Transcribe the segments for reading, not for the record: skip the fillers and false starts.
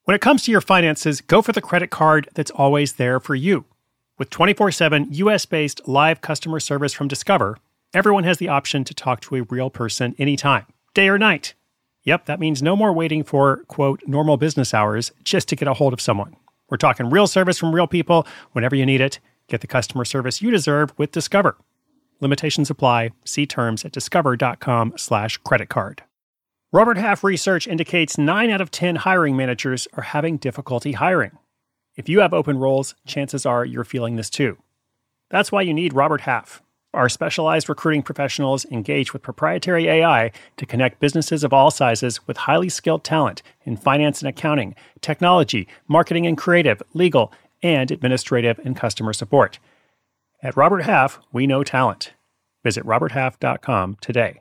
When it comes to your finances, go for the credit card that's always there for you. With 24/7 US-based live customer service from Discover, everyone has the option to talk to a real person anytime, day or night. Yep, that means no more waiting for, quote, normal business hours just to get a hold of someone. We're talking real service from real people whenever you need it. Get the customer service you deserve with Discover. Limitations apply. See terms at discover.com/creditcard. Robert Half research indicates 9 out of 10 hiring managers are having difficulty hiring. If you have open roles, chances are you're feeling this too. That's why you need Robert Half. Our specialized recruiting professionals engage with proprietary AI to connect businesses of all sizes with highly skilled talent in finance and accounting, technology, marketing and creative, legal, and administrative and customer support. At Robert Half, we know talent. Visit roberthalf.com today.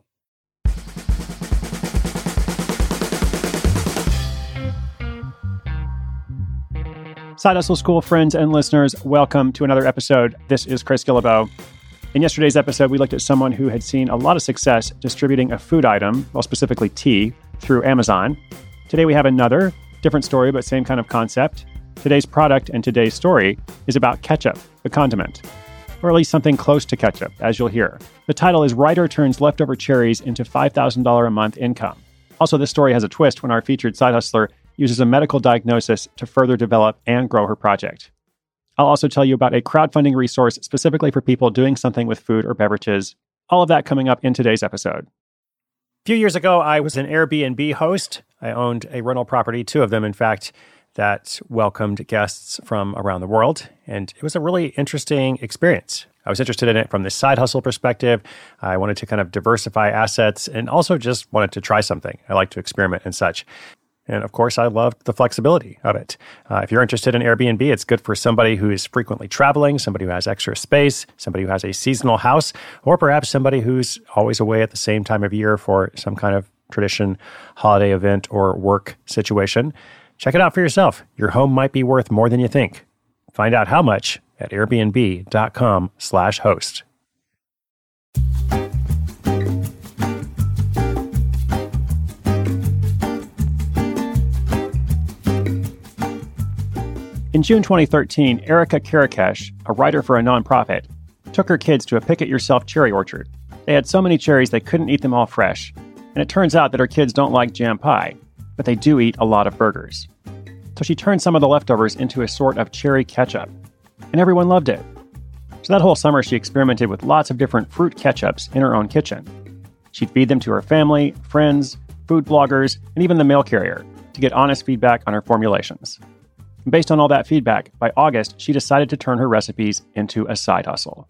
Side Hustle School friends and listeners, welcome to another episode. This is Chris Guillebeau. In yesterday's episode, we looked at someone who had seen a lot of success distributing a food item, well, specifically tea, through Amazon. Today we have another, different story, but same kind of concept. Today's product and today's story is about ketchup, the condiment, or at least something close to ketchup, as you'll hear. The title is Writer Turns Leftover Cherries into $5,000 a Month Income. Also, this story has a twist when our featured side hustler uses a medical diagnosis to further develop and grow her project. I'll also tell you about a crowdfunding resource specifically for people doing something with food or beverages. All of that coming up in today's episode. A few years ago, I was an Airbnb host. I owned a rental property, 2 of them, in fact, that welcomed guests from around the world. And it was a really interesting experience. I was interested in it from the side hustle perspective. I wanted to kind of diversify assets and also just wanted to try something. I like to experiment and such. And of course, I loved the flexibility of it. If you're interested in Airbnb, it's good for somebody who is frequently traveling, somebody who has extra space, somebody who has a seasonal house, or perhaps somebody who's always away at the same time of year for some kind of tradition, holiday event, or work situation. Check it out for yourself. Your home might be worth more than you think. Find out how much at airbnb.com/host. In June 2013, Erica Karakesh, a writer for a nonprofit, took her kids to a pick-it-yourself cherry orchard. They had so many cherries they couldn't eat them all fresh, and it turns out that her kids don't like jam pie, but they do eat a lot of burgers. So she turned some of the leftovers into a sort of cherry ketchup, and everyone loved it. So that whole summer she experimented with lots of different fruit ketchups in her own kitchen. She'd feed them to her family, friends, food bloggers, and even the mail carrier to get honest feedback on her formulations. Based on all that feedback, by August, she decided to turn her recipes into a side hustle.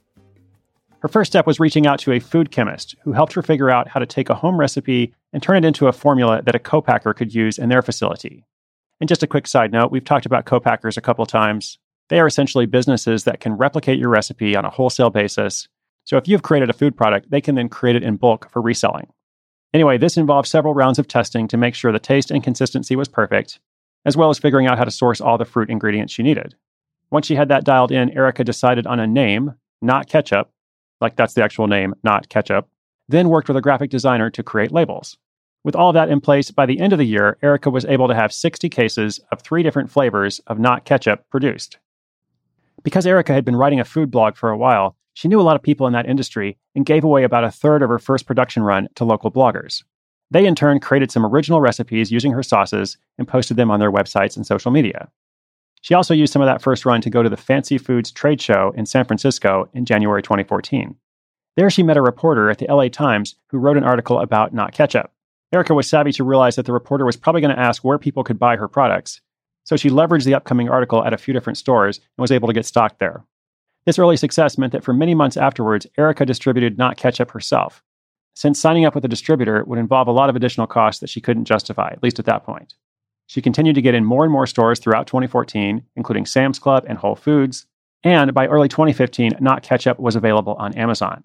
Her first step was reaching out to a food chemist who helped her figure out how to take a home recipe and turn it into a formula that a co-packer could use in their facility. And just a quick side note, we've talked about co-packers a couple of times. They are essentially businesses that can replicate your recipe on a wholesale basis. So if you've created a food product, they can then create it in bulk for reselling. Anyway, this involved several rounds of testing to make sure the taste and consistency was perfect, as well as figuring out how to source all the fruit ingredients she needed. Once she had that dialed in, Erica decided on a name, Not Ketchup, like that's the actual name, Not Ketchup, then worked with a graphic designer to create labels. With all that in place, by the end of the year, Erica was able to have 60 cases of 3 different flavors of Not Ketchup produced. Because Erica had been writing a food blog for a while, she knew a lot of people in that industry and gave away about a third of her first production run to local bloggers. They, in turn, created some original recipes using her sauces and posted them on their websites and social media. She also used some of that first run to go to the Fancy Foods trade show in San Francisco in January 2014. There she met a reporter at the LA Times who wrote an article about Not Ketchup. Erica was savvy to realize that the reporter was probably going to ask where people could buy her products, so she leveraged the upcoming article at a few different stores and was able to get stocked there. This early success meant that for many months afterwards, Erica distributed Not Ketchup herself, since signing up with a distributor would involve a lot of additional costs that she couldn't justify, at least at that point. She continued to get in more and more stores throughout 2014, including Sam's Club and Whole Foods, and by early 2015, Not Ketchup was available on Amazon.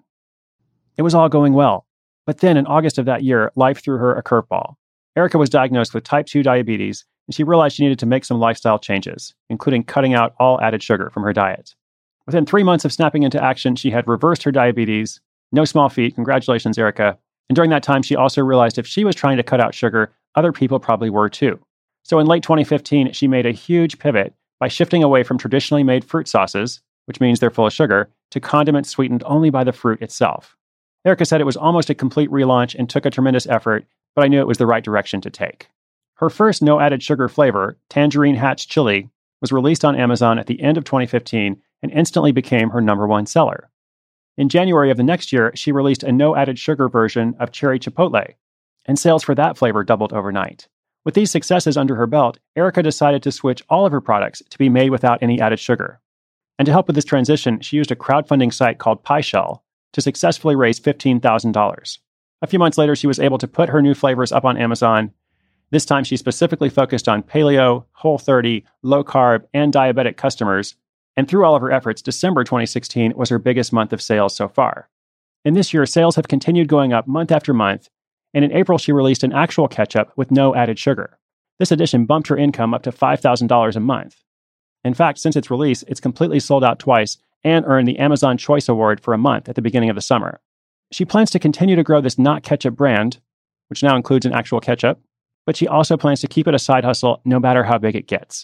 It was all going well, but then in August of that year, life threw her a curveball. Erica was diagnosed with type 2 diabetes, and she realized she needed to make some lifestyle changes, including cutting out all added sugar from her diet. Within 3 months of snapping into action, she had reversed her diabetes. No small feat. Congratulations, Erica. And during that time, she also realized if she was trying to cut out sugar, other people probably were too. So in late 2015, she made a huge pivot by shifting away from traditionally made fruit sauces, which means they're full of sugar, to condiments sweetened only by the fruit itself. Erica said it was almost a complete relaunch and took a tremendous effort, but I knew it was the right direction to take. Her first no-added sugar flavor, Tangerine Hatch Chili, was released on Amazon at the end of 2015 and instantly became her #1 seller. In January of the next year, she released a no-added sugar version of Cherry Chipotle, and sales for that flavor doubled overnight. With these successes under her belt, Erica decided to switch all of her products to be made without any added sugar. And to help with this transition, she used a crowdfunding site called PieShell to successfully raise $15,000. A few months later, she was able to put her new flavors up on Amazon. This time, she specifically focused on paleo, Whole30, low-carb, and diabetic customers. And through all of her efforts, December 2016 was her biggest month of sales so far. And this year, sales have continued going up month after month. And in April, she released an actual ketchup with no added sugar. This addition bumped her income up to $5,000 a month. In fact, since its release, it's completely sold out twice and earned the Amazon Choice Award for a month at the beginning of the summer. She plans to continue to grow this Not Ketchup brand, which now includes an actual ketchup, but she also plans to keep it a side hustle no matter how big it gets.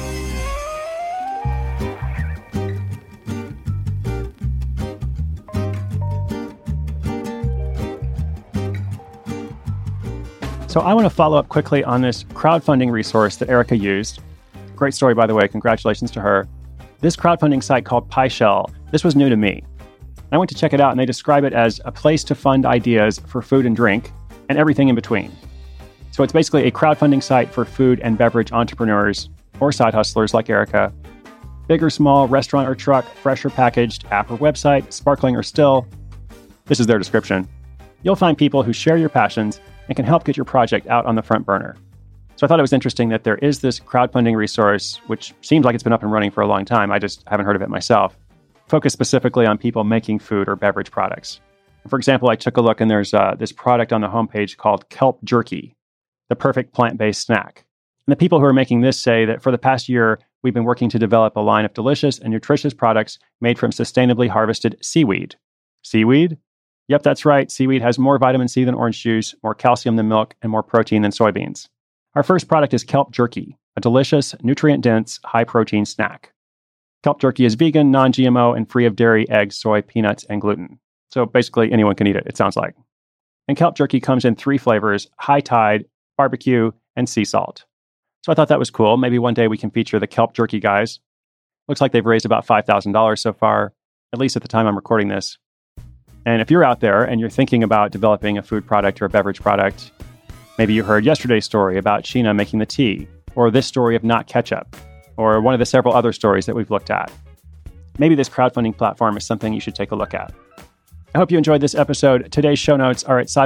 So I want to follow up quickly on this crowdfunding resource that Erica used. Great story, by the way. Congratulations to her. This crowdfunding site called PieShell, this was new to me. I went to check it out, and they describe it as a place to fund ideas for food and drink and everything in between. So it's basically a crowdfunding site for food and beverage entrepreneurs or side hustlers like Erica. Big or small, restaurant or truck, fresh or packaged, app or website, sparkling or still. This is their description. You'll find people who share your passions and can help get your project out on the front burner. So I thought it was interesting that there is this crowdfunding resource, which seems like it's been up and running for a long time. I just haven't heard of it myself, focused specifically on people making food or beverage products. For example, I took a look and there's this product on the homepage called Kelp Jerky, the perfect plant-based snack. And the people who are making this say that for the past year, we've been working to develop a line of delicious and nutritious products made from sustainably harvested seaweed. Seaweed? Yep, that's right. Seaweed has more vitamin C than orange juice, more calcium than milk, and more protein than soybeans. Our first product is Kelp Jerky, a delicious, nutrient-dense, high-protein snack. Kelp Jerky is vegan, non-GMO, and free of dairy, eggs, soy, peanuts, and gluten. So basically, anyone can eat it, it sounds like. And Kelp Jerky comes in 3 flavors: High Tide, barbecue, and sea salt. So I thought that was cool. Maybe one day we can feature the Kelp Jerky guys. Looks like they've raised about $5,000 so far, at least at the time I'm recording this. And if you're out there and you're thinking about developing a food product or a beverage product, maybe you heard yesterday's story about Sheena making the tea, or this story of Not Ketchup, or one of the several other stories that we've looked at. Maybe this crowdfunding platform is something you should take a look at. I hope you enjoyed this episode. Today's show notes are at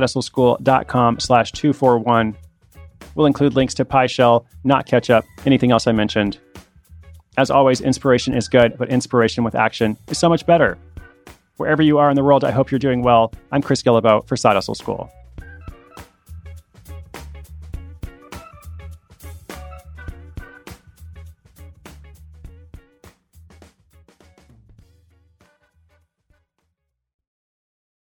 sidehustleschool.com/241. We'll include links to PieShell, Not Ketchup, anything else I mentioned. As always, inspiration is good, but inspiration with action is so much better. Wherever you are in the world, I hope you're doing well. I'm Chris Guillebeau for Side Hustle School.